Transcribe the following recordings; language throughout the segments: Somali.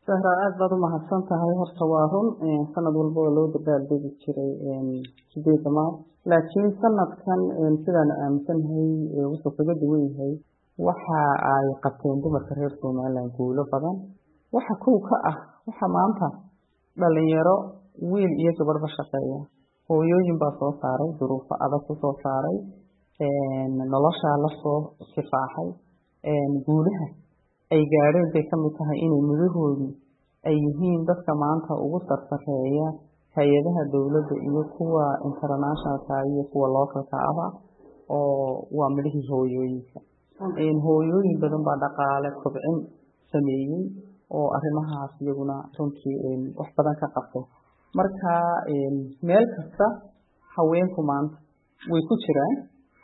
Sahra aad baad u mahadsantahay horta waa run sanad walba oo loo dabaaldegi jiray 8 Maarch laakiin sanadkan sidaan aaminsanahay wuxuu kaga duwan yahay waxa ay qabteen dumarka reer Soomaaliland guulo badan waxa kow ka ah waxa maanta dhalinyaro wiil iyo gabadh shaqeeya hooyooyin baa soo saaray duruufo adag soo saaray nolosha la soo kifaaxay guulaha ay gaareen bay ka mid tahay inay midahoodu ay yihiin dadka maanta ugu sarsareeya hay'adaha dawladda iyo kuwa internationalka iyo kuwa localka ah oo waa midihii hooyooyinka hooyooyin badan baa dhaqaale kobcin sameeyay oo arrimahaas iyaguna runtii wax badan ka qabtay marka meel kasta haweenku maanta way ku jiraan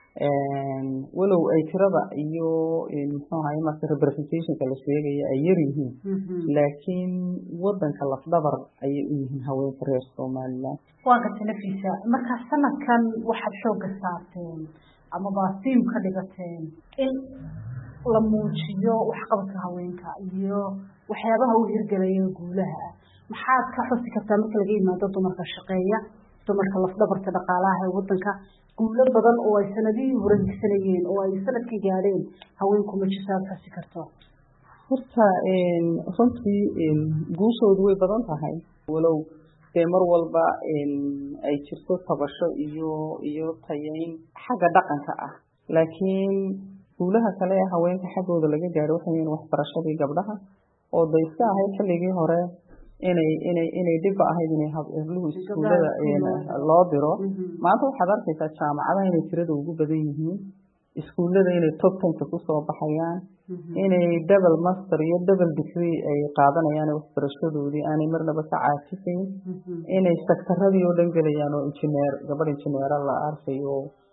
walow ay tirada iyo muxuu ahaay marka representationka la sheegay ay yar yihiin laakiin wadanka lafdhabar ay u yihiin haweenka reer Soomaaliland waa ka telefiisa marka sanadkan waxaad xoog saarteen ama baasiim ka dhigateen in la muujiyo wax qabadka haweenka iyo waxyaabaha uu hirgalayo guulaha maxaad ka xusi kartaa marka laga yimaado dumarka shaqeeya dumarka lafdhabarta dhaqaalaha ee wadanka guulo badan oo ay sanadii hore higsanayeen oo ay sanadkii gaareen haweenku ma jisaab xasi karto horta runtii guushoodu way badan tahay walow mar walba ay jirto tabasho iyo tayayn xagga dhaqanka ah laakiin guulaha kale ee haweenka xaggooda laga gaaro waxay waxbarashadii gabdhaha oo dayska ahayd xilligii hore inay dib ahayd inay habluhu iskuulada loo diro maanta waxaad arkaysaa jaamacadaha inay tirada ugu badan yihiin iskuulada inay top 10 ku soo baxayaan inay double master iyo double degree ay qaadanayaan waxbarashadoodii aanay marnaba ka caasisayn inay sektaradii oo dhan galayaan oo gabadh injineer la arkayo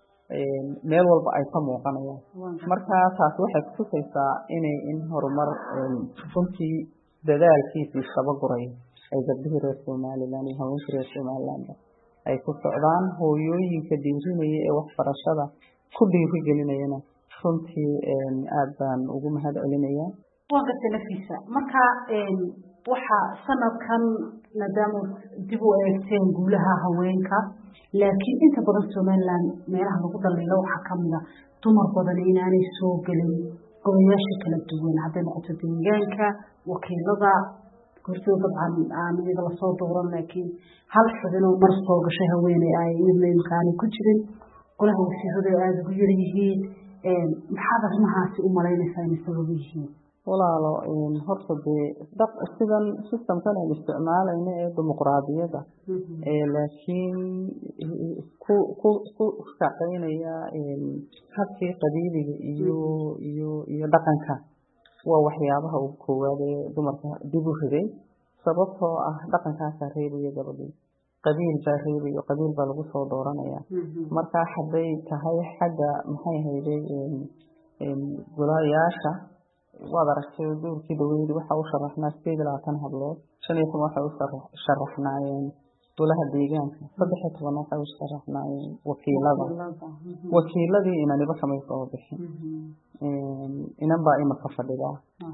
meel walba ay ka muuqanayaan marka taas waxay ku tusaysaa in horumar runtii dadaalkiisii sabaguray ay gabdhaha reer Soomaaliland iyo haweenka reer Soomaaliland ay ku socdaan hooyooyinka dhiirinaya ee waxbarashada ku dhiirigelinayana runtii aad baan ugu mahadcelinayaa waa ka telefiisa marka waxa sanadkan maadaama dib u eegteen guulaha haweenka laakiin inta badan Soomaaliland meelaha lagu dhaliilo waxa kamid ah dumar badan inaanay soo galin golayaasha kala duwan hadday noqoto deegaanka wakiilada kursiga dabcan aan iyaga la soo dooran laakiin hal xubin oo mar soo gashay haweeney ay imkaan ku jirin golaha wasiirada aad ugu yar yihiin maxaad arrimahaasi u malaynaysaa inay sabab yihiin walaalo horta sidan systemkan ay isticmaalayna ee dimuqraadiyadda laakiin ku shaqeynaya habkii qabiiliga iyo dhaqanka waa waxyaabaha ugu koowaad ee dumarka dib u riday sababtoo ah dhaqankaas reebaya gabadhii qabiil baa reebayo qabiil baa lagu soo dooranaya marka hadday tahay xagga maxay hayday golayaasha waad aragtay doorkii dawladda waxa uu sharaxnaa 20 hablood 15 waxa uu sharaxnaayeen golaha deegaanka 13 waxa uu sharaxnaayeen wakiiladii inaniba kamay soo bixin inanba imaka fadhida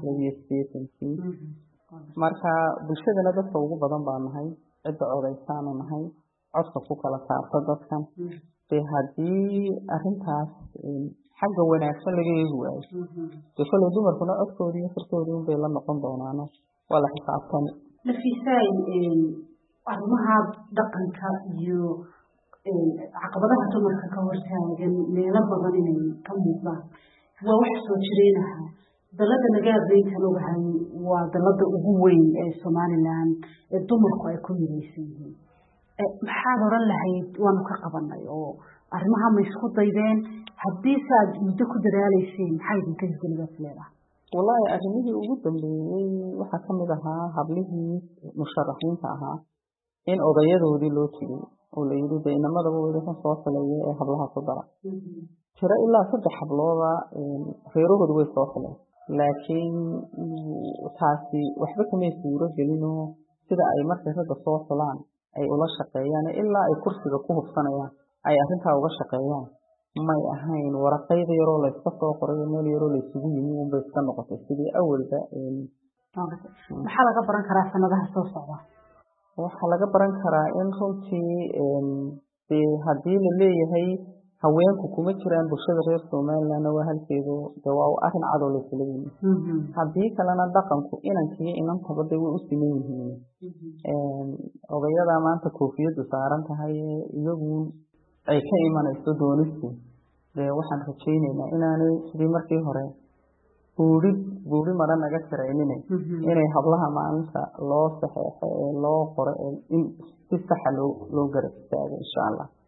marka bulshadana dadka ugu badan baa nahay cidda odaysaan nahay codka ku kala saarta dadkan hadii arrintaas xagga wanaagsan laga eegi waayo kale dumarkuna codkoodii iyo firkoodii bay la noqon doonaan waa la xisaabtan nafiisay arrimaha dhaqanka iyo caqabadaha dumarka ka hortaagan meelo badan inay ka muuqdaan waa wax soo jireenaha dalada nagaabeynta loogahay waa dalada ugu weyn ee Soomaaliland ee dumarku ay ku midaysan yihiin maxaad oran lahayd waanu ka qabanay oo arrimaha ma isku daydeen haddii saad muddo ku dadaalayseen maxay idinka isdalbaad wallahi arrimihii ugu dambeeyay waxa kamid ahaa hablihii musharaxiinta ahaa in odayadoodii loo tigay oo la yiri deegaanada wada soo xaleeyay ee hablaha ku dara tira ilaa 3 hablooda reerahoodu way soo xaleen laakiin taasi waxba kama suuro gelino sida ay markay ragga soo xulaan ay ula shaqeeyaan ilaa ay kursiga ku hubsanayaan ay arrinta uga shaqeeyaan may ahayn warqayda yaroo la iska soo qoray meel yaroo la isugu yimid oo bay iska noqotay sidii awalba maxaa laga baran karaa sanadaha soo socda waxaa laga baran karaa in runtii haddii la leeyahay haweenku kuma jiraan bulshada reer Somaliland waa halkeedu waa arrin cad oo la isla yimid haddii kalena dhaqanku inankii inantaba way u siman yihiin odayada maanta koofiyadu saaran tahay iyagu ay ka imanayso doonistu waxaan rajaynaynaa inaanay sidii markii hore buuri maran naga siraynin inay hablaha maalinta loo saxeexo loo qoro in si sax loo garab istaago insha Allah